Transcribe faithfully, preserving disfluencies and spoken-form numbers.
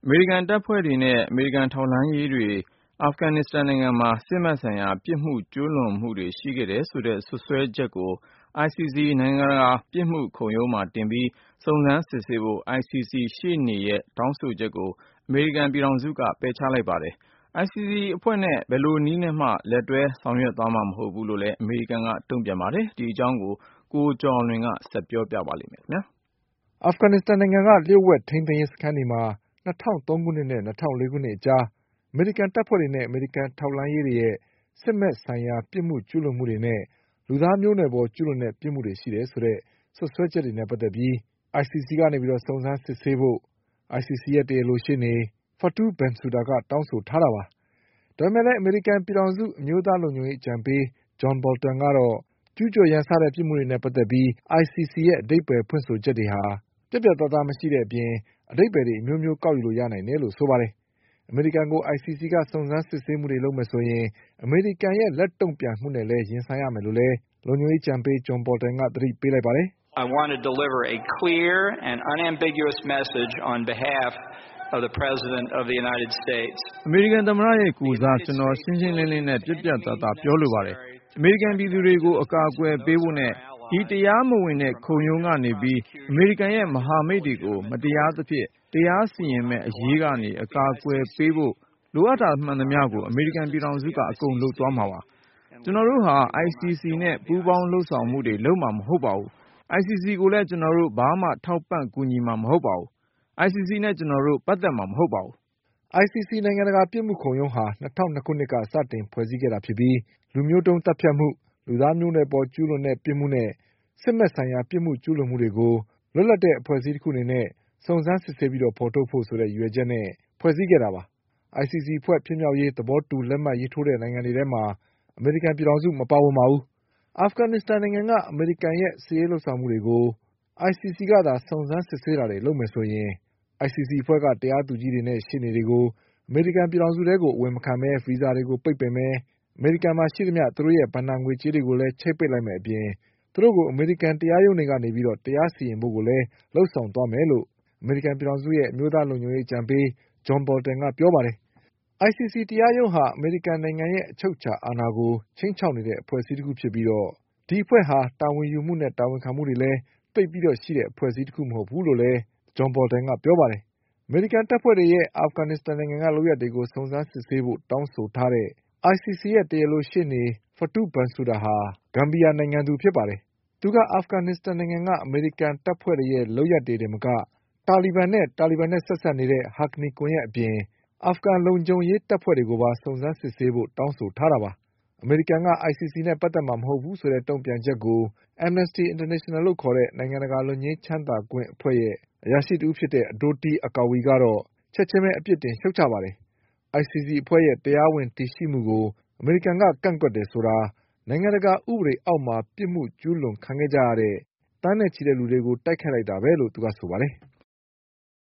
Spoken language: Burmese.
အမေရိကန်တပ်ဖွဲ့တွေနဲ့အမေရိကန်ထောက်လှမ်းရေးတွေအာဖဂန်နစ္စတန်နိုင်ငံမှာစစ်မှန်ဆိုင်ရာပြစ်မှုကျူးလွန်မှုတွေရှိခဲ့တယ်ဆိုတဲ့စွပ်စွဲချက်ကို အိုင် စီ စီ နိုင်ငံတကာပြစ်မှုခုံရုံးမှာတင်ပြီးစုံစမ်းစစ်ဆေးဖို့ အိုင် စီ စီ ရှေ့နေရဲ့တောင်းဆိုချက်ကိုအမေရိကန်ပြည်ထောင်စုကပယ်ချလိုက်ပါတယ်။ အိုင် စီ စီ အဖွဲ့နဲ့ဘယ်လိုနည်းနဲ့မှလက်တွဲဆောင်ရွက်သွားမှာမဟုတ်ဘူးလို့လည်းအမေရိကန်ကတုံ့ပြန်ပါတယ်။ ဒီအကြောင်းကိုကိုကျော်လွင်ကဆက်ပြောပြပါလိမ့်မယ်။ အာဖဂန်နစ္စတန်နိုင်ငံကလျှို့ဝှက်ထိန်းသိမ်းရေးစခန်းတွေမှာ၂၀၀၃ခုနှစ်နဲ့၂၀၀၄ခုနှစ်အကြားအမေရိကန်တပ်ဖွဲ့တွေနဲ့အမေရိကန်ထောက်လှမ်းရေးတွေရဲ့စစ်ဘက်ဆိုင်ရာပြစ်မှုကျူးလွန်မှုတွေနဲ့လူသားမျိုးနွယ်ပေါ်ကျူးလွန်တဲ့ပြစ်မှုတွေရှိတယ်ဆိုတဲ့စွပ်စွဲချက်တွေနဲ့ပတ်သက်ပြီး အိုင် စီ စီ ကနေစုံစမ်းစစ်ဆေးဖို့ အိုင် စီ စီရဲ့တရားလိုရှေ့နေ Fatou Bensouda ကတောင်းဆိုထားတာပါ။ ဒါပေမဲ့လည်းအမေရိကန်ပြည်ထောင်စုအမျိုးသားလုံခြုံရေးအကြံပေး John Bolton ကတော့ ကျူးကျော်ရန်စတဲ့ပြစ်မှုတွေနဲ့ပတ်သက်ပြီး အိုင် စီ စီရဲ့အဓိပ္ပါယ်ဖွင့်ဆိုချက်တွေဟာပြတ်ပြတ်သားသားမရှိတဲ့အပြင် အဓိပ္ပါယ်တွေအမျိုးမျိုးကောက်ယူလို့ရနိုင်တယ်လို့ဆိုပါတယ်။ အမေရိကန်ကို အိုင် စီ စီကစုံစမ်းစစ်ဆေးမှုတွေလုပ်မယ်ဆိုရင် အမေရိကန်ရဲ့လက်တုံ့ပြန်မှုနဲ့လည်းရင်ဆိုင်ရမယ်လို့လည်း လုံခြုံရေးအကြံပေး John Bolton ကသတိပေးလိုက်ပါတယ်။ "I want to deliver a clear and unambiguous message on behalf of the President of the United States." အမေရိကန်သမ္မတရဲ့ကိုယ်စားကျနော်ရှင်းရှင်းလင်းလင်းနဲ့ပြတ်ပြတ်သားသားပြောလိုပါတယ်။ အမေရိကန်ပြည်သူတွေကိုအကာအကွယ်ပေးဖို့နဲ့ဒီတရားမဝင်တဲ့ခုံရုံးကနေပြီးအမေရိကန်ရဲ့မဟာမိတ်တွေကိုမတရားသဖြင့်တရားစီရင်မယ့်အရေးကနေအကာအကွယ်ပေးဖို့လိုအပ်တာမှန်သမျှကိုအမေရိကန်ပြည်ထောင်စုကအကုန်လုပ်သွားမှာပါ။ ကျနော်တို့ဟာ အိုင် စီ စီ နဲ့ပူးပေါင်းလုပ်ဆောင်မှုတွေလုပ်မှာမဟုတ်ပါဘူး။ အိုင် စီ စီ ကိုလည်းကျနော်တို့ဘာမှထောက်ပံ့ကူညီမှာမဟုတ်ပါဘူး။ အိုင် စီ စီ နဲ့ကျနော်တို့ပတ်သက်မှာမဟုတ်ပါဘူး။ အိုင် စီ စီ နိုင်ငံတကာပြစ်မှုခုံရုံးဟာ၂၀၀၂ခုနှစ်ကစတင်ဖွဲ့စည်းခဲ့တာဖြစ်ပြီး လူမျိုးတုံးသတ်ဖြတ်မှု၊ လူသားမျိုးနွယ်ပေါ်ကျူးလွန်တဲ့ပြစ်မှုနဲ့စစ်ဘက်ဆိုင်ရာပြစ်မှုကျူးလွန်မှုတွေကို လွတ်လပ်တဲ့အဖွဲ့အစည်းတခုအနေနဲ့စုံစမ်းစစ်ဆေးပြီးဖေါ်ထုတ်ဖို့ဆိုတဲ့ရည်ရွယ်ချက်နဲ့ဖွဲ့စည်းခဲ့တာပါ။ အိုင် စီ စီ အဖွဲ့ဖြစ်မြောက်ရေးသဘောတူလက်မှတ်ရေးထိုးတဲ့နိုင်ငံတွေထဲမှာ အမေရိကန်ပြည်ထောင်စုမပါဝင်ပါဘူး။ အာဖဂန်နစ္စတန်နိုင်ငံကအမေရိကန်ရဲ့စစ်ရေးလုပ်ဆောင်မှုတွေကို အိုင် စီ စီ ကသာစုံစမ်းစစ်ဆေးတာတွေလုပ်မယ်ဆိုရင် အိုင် စီ စီ အဖွဲ့ကတရားသူကြီးတွေနဲ့ရှေ့နေတွေကိုအမေရိကန်ပြည်ထောင်စုထဲကိုအဝင်မခံပဲ ဗီဇာတွေကိုပိတ်ပင်မယ်၊ အမေရိကန်မှာရှိသမျှသူတို့ရဲ့ဘဏ္ဍာငွေကြေးတွေကိုလည်းချိတ်ပိတ်လိုက်မယ့်အပြင် သူတို့ကိုအမေရိကန်တရားရုံးတွေကနေတရားစီရင်ဖို့ကိုလည်းလုပ်ဆောင်သွားမယ်လို့ အမေရိကန်ပြည်ထောင်စုရဲ့အမျိုးသားလုံခြုံရေးအကြံပေး John Bolton ကပြောပါတယ်။ အိုင် စီ စီ တရားရုံးဟာအမေရိကန်နိုင်ငံရဲ့အချုပ်အခြာအာဏာကိုခြိမ်းခြောက်နေတဲ့အဖွဲ့အစည်းတခုဖြစ်ပြီး ဒီအဖွဲ့ဟာတာဝန်ယူမှုနဲ့တာဝန်ခံမှုတွေလည်းသိပ်ပြီးရှိတဲ့အဖွဲ့အစည်းတခုမဟုတ်ဘူးလို့လည်း John Bolton ကပြောပါတယ်။ အမေရိကန်တပ်ဖွဲ့တွေရဲ့အာဖဂန်နစ္စတန်နိုင်ငံကလုပ်ရပ်တွေကိုစုံစမ်းစစ်ဆေးဖို့တောင်းဆိုထားတဲ့ အိုင် စီ စီရဲ့တရားလိုရှေ့နေ Fatou Bensouda ဟာ ဂမ်ဘီယာနိုင်ငံသူဖြစ်ပါတယ်။ သူက အာဖဂန်နစ္စတန်နိုင်ငံကအမေရိကန်တပ်ဖွဲ့တွေရဲ့လုပ်ရပ်တွေတင်မက တာလီဘန်နဲ့တာလီဘန်နဲ့ဆက်စပ်နေတဲ့ Haqqani ကွန်ယက်အပြင် အာဖဂန်လုံခြုံရေးတပ်ဖွဲ့တွေကိုပါစုံစမ်းစစ်ဆေးဖို့တောင်းဆိုထားတာပါ။ အမေရိကန်က အိုင် စီ စီ နဲ့ပတ်သက်မှာမဟုတ်ဘူးဆိုတဲ့တုံ့ပြန်ချက်ကို Amnesty International လို့ခေါ်တဲ့နိုင်ငံတကာလွတ်ငြိမ်းချမ်းသာခွင့်အဖွဲ့ရဲ့အရာရှိတဦးဖြစ်တဲ့ Adotei Akwei ကတော့ချက်ချင်းပဲအပြစ်တင်ရှုတ်ချပါတယ်။ အိုင် စီ စီ အဖွဲ့ရဲ့တရားဝင်တည်ရှိမှုကိုအမေရိကန်ကကန့်ကွက်တယ်ဆိုတာ နိုင်ငံတကာဥပဒေအောက်မှာပြစ်မှုကျူးလွန်ခံခဲ့ကြရတဲ့သန်းနဲ့ချီတဲ့လူတွေကိုတိုက်ခိုက်လိုက်တာပဲလို့သူကဆိုပါတယ်။